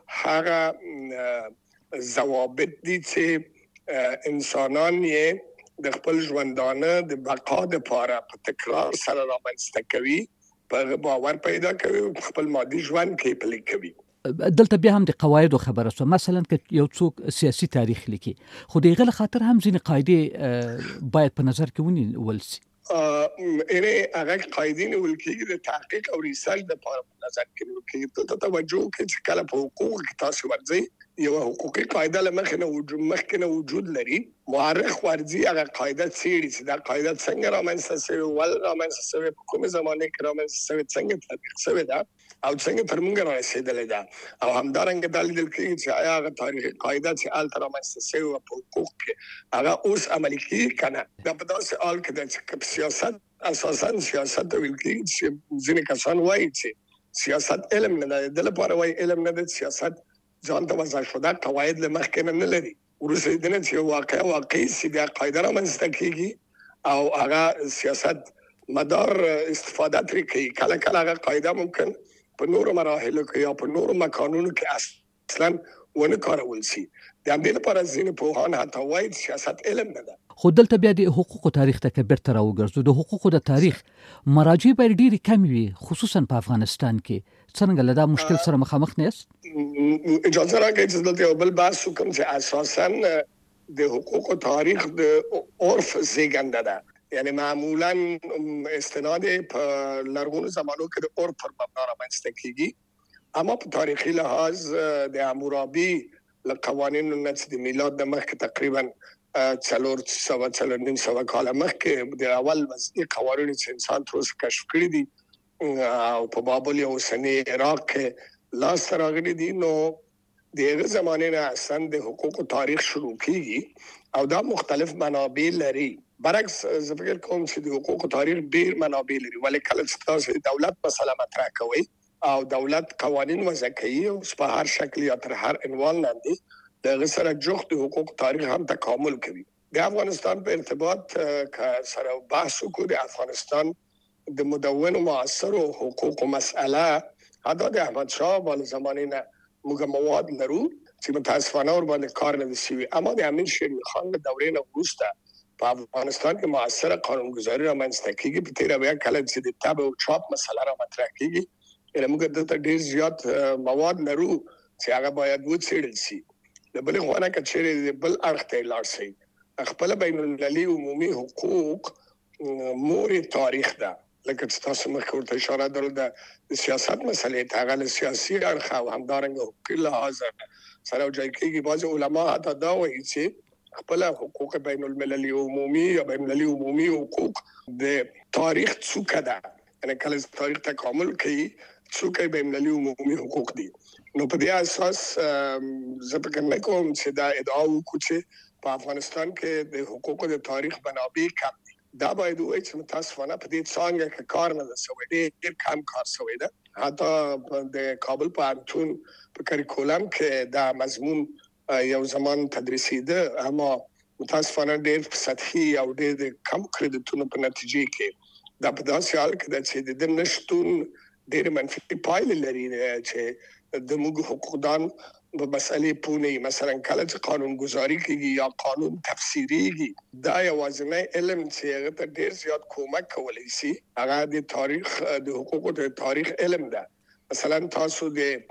H: هغه ضوابط دي چې انسانان یې د خپل ژوندانه د بقا لپاره په تکرار سره رامنځته کوي، په باور پیدا کوي او خپل مادي ژوند کې پلي کوي.
B: دلته بیا هم د قواعدو خبره شو. مثلا که یو څوک سیاسي تاریخ لیکي خو د هغه خاطر هم ځینې قاعدې باید په نظر کې ونیول شي.
H: اره هغه قاعدې نیول کېږي د تحقیق او ریسرچ لپاره په نظر کې نیول کېږي. ته توجه وکړئ چې کله په حقوقو کې تاسو ورځئ یو حقوقي قاعده له مخې نه وجود مخکې نه وجود لري، مورخ ورځي هغه قاعده څېړي چې دا قاعده څنګه رامنځته شوې، ولې رامنځته شوې، په کومه زمانه کې رامنځته شوې، څنګه تطبیق شوې ده او څنګه تر موږ رارسېدلې ده. او همدارنګه دا لیدل کېږي چې آیا هغه تاریخي قاعده چې هلته رامنځته شوې په حقوق کې هغه اوس عملي کېږي که نه. دا په داسې حال کې ده چې سیاست اساساً سیاست ته ویل کېږي چې ځینې کسان وایي چې سیاست علم نه ده، د لپاره وایي علم نه ده، سیاست ځان ته وضع شده قواعد له مخکې نه لري. وروسته یې دنه چې واقع واقعي سي بیا قاعده رامنځته کېږي او هغه سیاست مدار استفاده ترې کوي. کله کله هغه قاعده ممکن په نورو مراحلو کې یا په نورو مکانونو کې اصلا ونه کارول شي. د همدې لپاره ځینې پوهان حتی وایي سیاست علم نه ده.
B: خو دلته بیا د حقوقو تاریخ ته که بیرته راوګرځو، د حقوقو د تاریخ مراجع باید ډېرې کمې وي، خصوصا په افغانستان کې. څنګه له دا مشکل سره مخامخ نه یاست؟
H: اجازه راکړئ چې دلته یو بل بحث وکړم چې اساسا د حقوقو تاریخ د عرف زیږنده ده. یعنی معمولا استناد په لرغونو زمانو کې د عرف پر مبنا رامنځته کېږي، اما په تاریخي لحاظ د حمورابي له قوانینو نه چې د میلاد د مخکې تقریبا څلور سوه څلور نیم سوه کاله مخکې د اول وضعي قوانینو چې انسان تر اوسه کشف کړي دي او په بابل یا اوسني عراق کې لاسته راغلي دي، نو د هغه زمانې نه اصلا د حقوقو تاریخ شروع کېږي او دا مختلف منابع لري. برعکس زه فکر کوم چې د حقوقو تاریخ ډېر منابع لري، ولې کله چې تاسو د دولت مسله مطرح کوئ او دولت قوانین وضع کوي او په هر شکل یا تر هر عنوان لاندې د هغه سره جوخت د حقوقو تاریخ هم تکامل کوي. د افغانستان په ارتباط سره بحث وکړو، د افغانستان د مدون معاصر حقوقو مسئله حتی د احمد شاه بال زمانې نه موږ مواد لرو چې متاسفانه ور باندې کار نه شوی، اما د امیر شیر خان د دورې نه وروسته په افغانستان کې معاصره قانونګذاري رامنځته کېږي. په تېره بیا کله چې د طب او چاپ مسله را مطرح کېږي، موږ دلته ډېر زیات مواد لرو چې هغه باید وڅېړل شي. د بلې خوا نه که چېرې د بل اړخ ته یې لاړ شئ، خپله بین المللي عمومي حقوق مور تاریخ ده. لکه چې تاسو مخکې ورته اشاره درلوده، د سیاست مسلې ته هغه له سیاسي اړخه او همدارنګه حقوقي لحاظ سره یوځای کېږي. بعضې علما حتی دا وایي چې خپل حقوق بین المللي عمومي یا بین المللي عمومي حقوق د تاریخ څوکه ده، یعنی کله تاریخ تکامل کوي څوکه بین المللي عمومي حقوق دي. نو په دې اساس زه فکر نه کوم چې دا ادعا وکړو چې په افغانستان کې د حقوقو د تاریخ منابع کم دي. دا باید وایي چې متاسفانه په دې څانګه کې کار نه ده شوی، ډېر کم کار شوی ده. حتی د کابل پوهنتون په کریکولم کې دا مضمون یو زمان تدریسیده، اما متاسفانه ډېر سطحي او ډېر کم کریډیټونو په نتیجې کې دا په داسې حال کې ده چې د دې نشتون ډېر منفي پایلې لري چې د موږ حقوقدان په مسئلې پوه نه وي. مثلا کله چې قانونګذاري کېږي یا قانون تفسیریږي، دا یوازینی علم چې هغه ته ډېر زیات کومک کولی شي هغه د تاریخ د حقوقو د تاریخ علم ده. مثلا تاسو د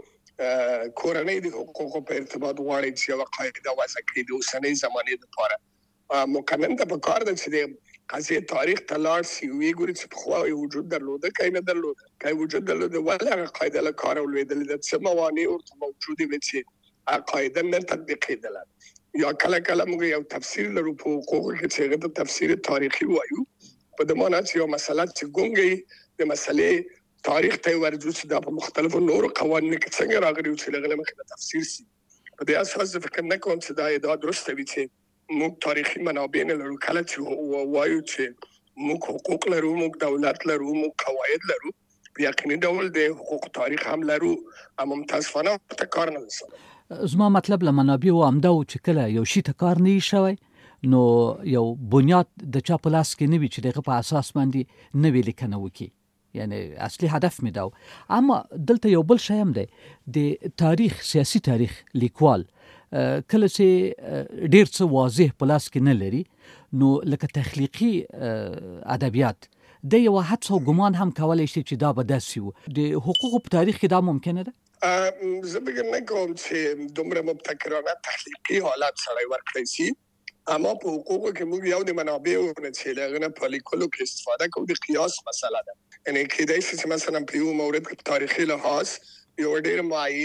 H: کورنۍ د حقوقو په ارتباط غواړئ چې یوه قاعده وضع کړئ د اوسنۍ زمانې لپاره، مقنن ته پکار ده چې د قضیې تاریخ ته لاړ شي، ویې ګوري چې پخوا یې وجود درلوده که یې نه درلوده، که یې وجود درلوده ولې هغه قاعده له کاره ولوېدلې ده، څه موانع ورته موجودې وې چې قاعده نه تطبیقېدله. یا کله کله موږ یو تفسیر لرو په حقوقو کې چې هغه د تفسیر تاریخي وایو، په دې معنی چې یو مسله چې ګونګي د مسلې تاریخ ته ورجو چې دا په مختلفو نورو قوانینو کې څنګه راغلي چې لغله مخه د تفسیر سي. په دې اساس فکر نه کوم چې دا دا درسته وي چې موږ تاریخي منابع نه لرو. کله چې وایو چې موږ حقوق لرو، موږ دولت لرو، موږ قواعد لرو، په یقیني ډول د حقوق تاریخ هم لرو، اما متاسفانه ته کار نه لسه.
B: زما مطلب له منابع او عمده او چې کله یو شی ته کار نه شوی نو یو بنیاد د چا په لاس کې نه وي چې دغه په اساس باندې نه وی لیکنه وکي، یعنی اصلي هدف مې دا. اما دلته یو بل شی هم دی، د تاریخ سیاسي تاریخ لیکوال کله چې ډیر څه واضح په لاس کې نه لري نو لکه تخلیقي ادبیات د یو حدس او ګمان هم کولای شي چې دا به داسې وي. د حقوقو په تاریخ کې دا ممکنه ده؟
H: زه فکر نه کوم چې دومره مبتکرانه تخلیقي حالت سره ورکړی شي، اما په حقوقو کې موږ یو د منابعو نه چې لغنه په لیکلو کې استفاده کوو د قیاس مسله ده. یعنی کېدای شي چې مثلا په یو مورد کې تاریخي لحاظ یو ډېر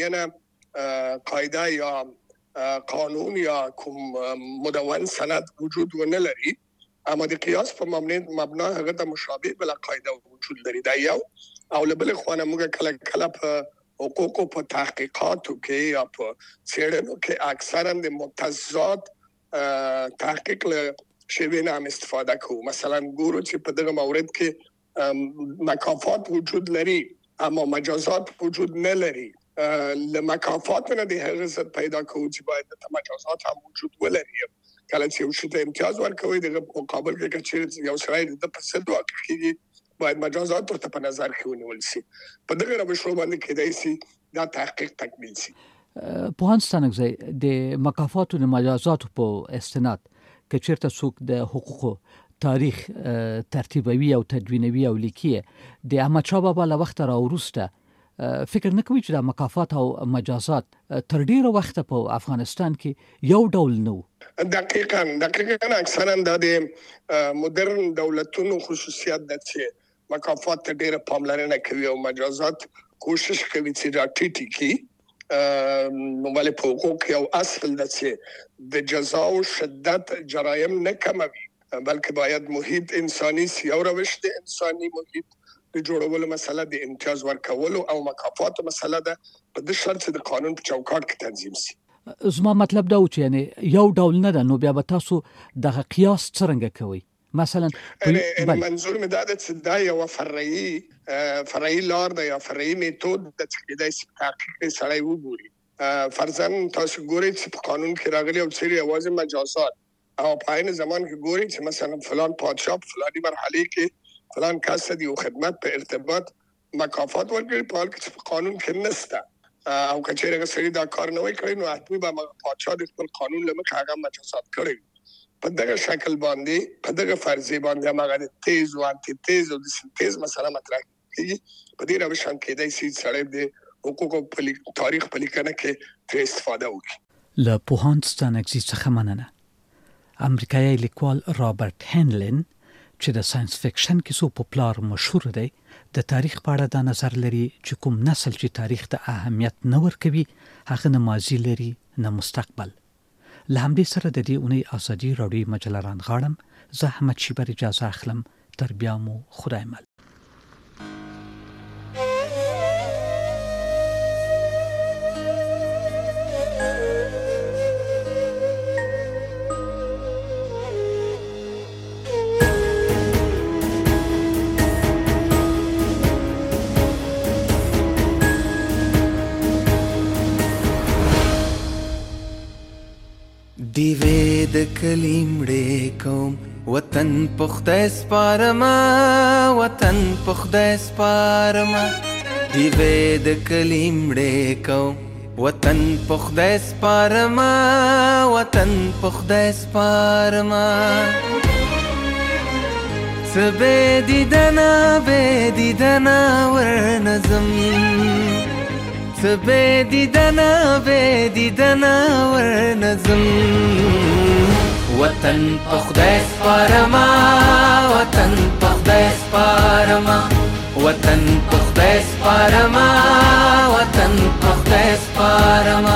H: معینه قاعده یا قانون یا کوم مدون سند وجود ونه لري، اما د قیاس په مبنا هغه د مشابه بل قاعده وجود لري. دا یو او له بل خو نه موږ کله کله په حقوقو په تحقیقاتو کې یا په څېړنو کې اکثرا د متضاد تحقیق له شوی نه هم استفاده کوو. مثلا ګورو چې په دغه مورد کې مکافات وجود لري اما مجازات وجود نه لري. له مکافات نه د هغه څه پیدا کوو چې باید د مجازات هم وجود ولري. کله چې یو شی ته امتیاز ورکوي دغه مقابل کې چې یو سړی د پسند واقع کیږي باید مجازات ورته په نظر کې ونیول شي. په دغه روشو باندې کېدای شي دا تحقیق تکمیل شي.
B: په هانستانګ د مکافاتو د مجازاتو په استناد کې چیرته څوک د حقوقو تاریخ ترتیبوي او تدوینوي او لیکي د احمد شاه بابا له وخت را وروسته فکر نه کوي چې د مکافات او مجازات تر ډیره وخت په افغانستان کې یو ډول نه و.
H: دقیقاً دقیقاً اکثرا د مدرن دولتونو خصوصیت ده چې مکافات ته ډیره پاملرنه کوي او مجازات کوشش کوي چې را ټیټي کړي. نو ولې په حقوق یو اصل ده چې د جزا او شدت جرایم نه کموي، بلکې باید محیط انساني سی او روش د انساني محیط د جوړولو مسله د امتیاز ورکولو او مکافات مسله ده په د شرط د قانون په چوکاټ کې تنظیم شي.
B: زما مطلب دا و چې یعنی یو ډول نه ده، نو بیا به تاسو دغه قیاس څرنګه کوئ؟ مثلا
H: منظور مې دا ده چې دا یو فرعي فرعي لار ده یا فرعي میتود د چې د تحقیق سره وګوري. فرضاً تاسو ګورئ چې په قانون کې راغلي او چې یوازې مجازات او په عین زمان کې ګورئ چې مثلا فلان پادشاه په فلاني مرحله کې فلان کس دی او خدمت په ارتباط مکافات ورکړي، په حال کې په قانون کې نشته او کچېره سړي دا کار نه وای کړی نو حتمي به پادشاه د خپل قانون لمخ هغه مجازات کړی. په دغه شکل باندې په دغه فرضیه باندې هغه تیز او انټي تیز او د سنتیز مسله مطرح کیږي. په دې روش باندې کېدای شي چې د حقوقو تاریخ په لیکنه کې تر استفاده وکړي.
B: له پوهاندستانګزي څخه مننه. امریکایي لیکوال رابرټ هینلن چې د ساينس فکشن کیسو پاپولار مشهور دی د تاریخ په اړه دا نظر لري چې کوم نسل چې تاریخ ته اهمیت نه ورکوي هغه نه ماضي لري نه مستقبل. له همدې سره د دې اونۍ ازادي راډیو مجله رانغاړم. زه احمد شیبر اجازه اخلم. تر بیا مو خدای مل.
P: دیوې د کلیمړې کوم وطن پخته سپارما وطن پخته سپارما دیوې د کلیمړې کوم وطن پخته سپارما وطن پخته سپارما سبه دیدنا به دیدنا ورنظم سبه دیدنا به دیدنا ورنظم وطن پخدای سپارما وطن پخدای سپارما وطن پخدای سپارما وطن پخدای خدای سپارما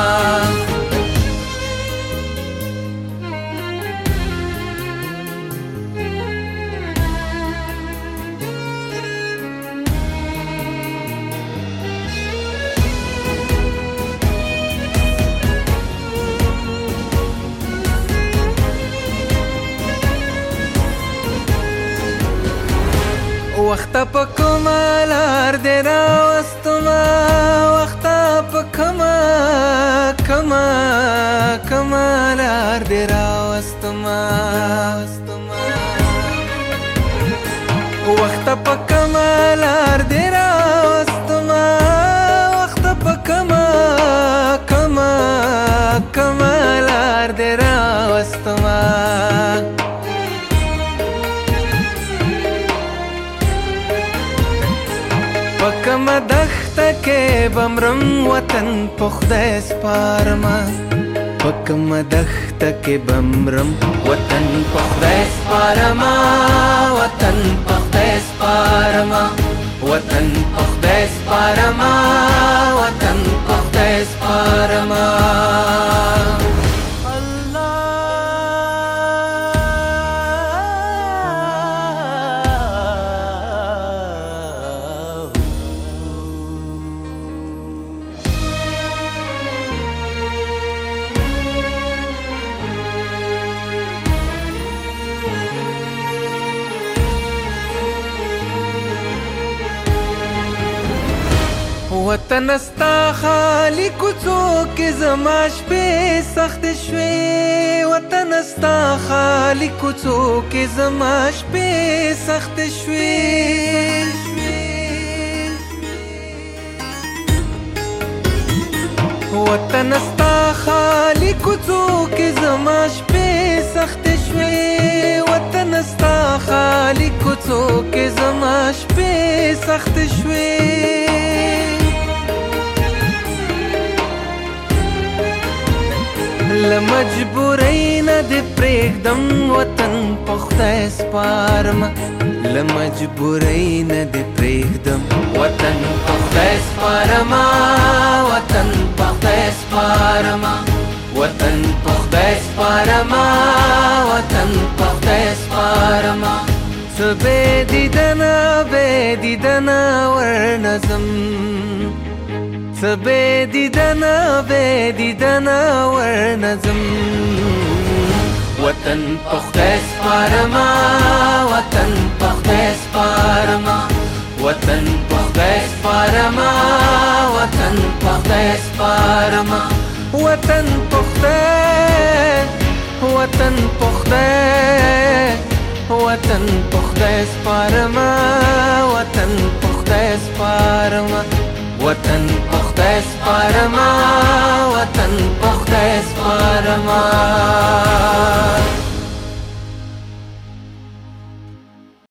P: وخت په کومه لار دې راوستما وخت په کومه کومه کومه لار دې راوستما وخت په کومه لار دې راوستما وخت په کومه کومه کومه لار دې راوستما پکم دخت کې بمرم وطن په خدای سپارما پکم دخت کې بمرم وطن په خدای سپارما وطن په خدای سپارما وطن په خدای سپارما وطن په خدای سپارما وطن استا خالی کوڅو کې زما شپې سخت شوې وطن استا خالی کوڅو کې زما شپې سخت شوې وطن استا خالی کوڅو کې زما شپې سخت شوې وطن استا خالی کوڅو کې زما شپې سخت شوې لمجبورۍ نه دې پرېږدم وطن په خدای سپارم لمجبورۍ نه دې پرېږدم وطن په خدای سپارم وطن په خدای سپارم وطن په خدای سپارم وطن په خدای سپارم څه بې دیدنه بې دیدنه ورنځم څه بې دیدنه بې دیدنه ورنځم وطن په خدای سپارم وطن په خدای سپارم وطن په خدای سپارم وطن په خدای سپارم وطن په خدای وطن په خدای وطن په خدای سپارم وطن په خدای سپارم وطن په خدای سپارم وطن په خدای سپارم